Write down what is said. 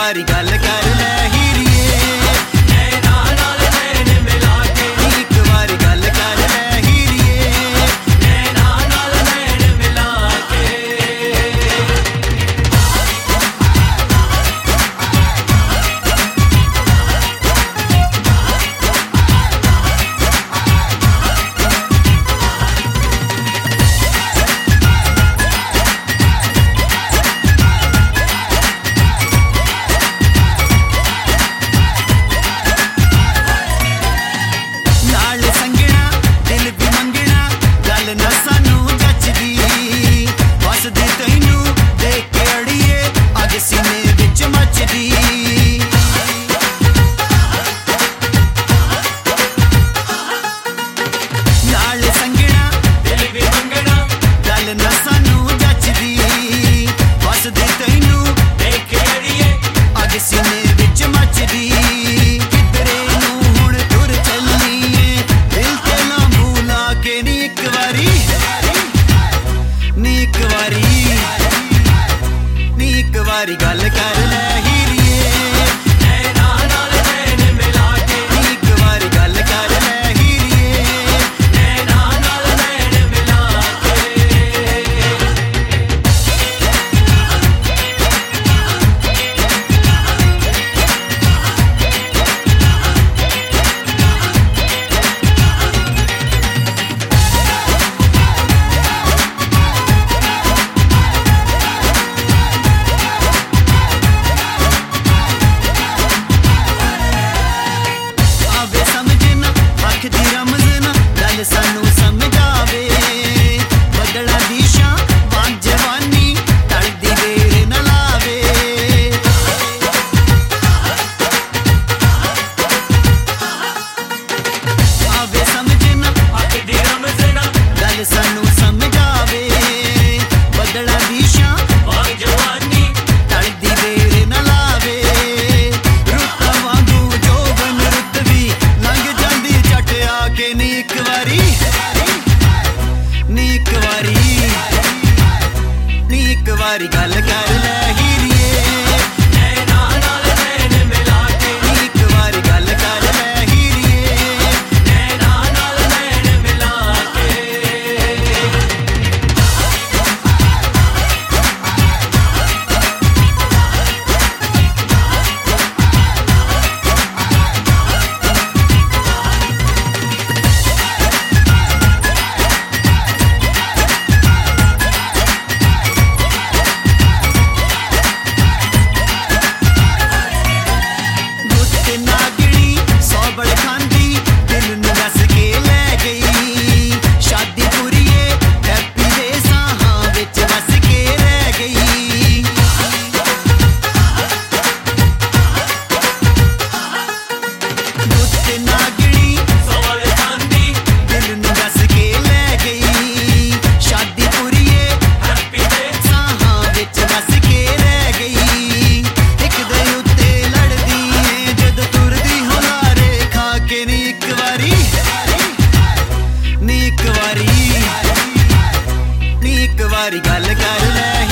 वारी गल कर लै हीरिए नैना नाल नैन मिला के एक वारी गल कर लै हीरिए नैना नाल नैन मिला के वारी गल कर लै हीरिए नैना नाल नैन मिला के एक वारी गल कर लै हीरिए नैना नाल नैन मिला के सानू समझावे बदला दिशा बांझ जवानी टलदी देर न लावे आवे समझना आखदी रमज़ना गल सानू समझावे बदला दिशा बांझ जवानी टलदी देर न लावे रुत वांगू जोबन रुत भी लंघ जांदी झट आके नी एक वारी गल कर लै हीरिए नैना नाल नैन मिला के एक वारी गल कर लै हीरिए नैना नाल नैन मिला के वारी गल कर लै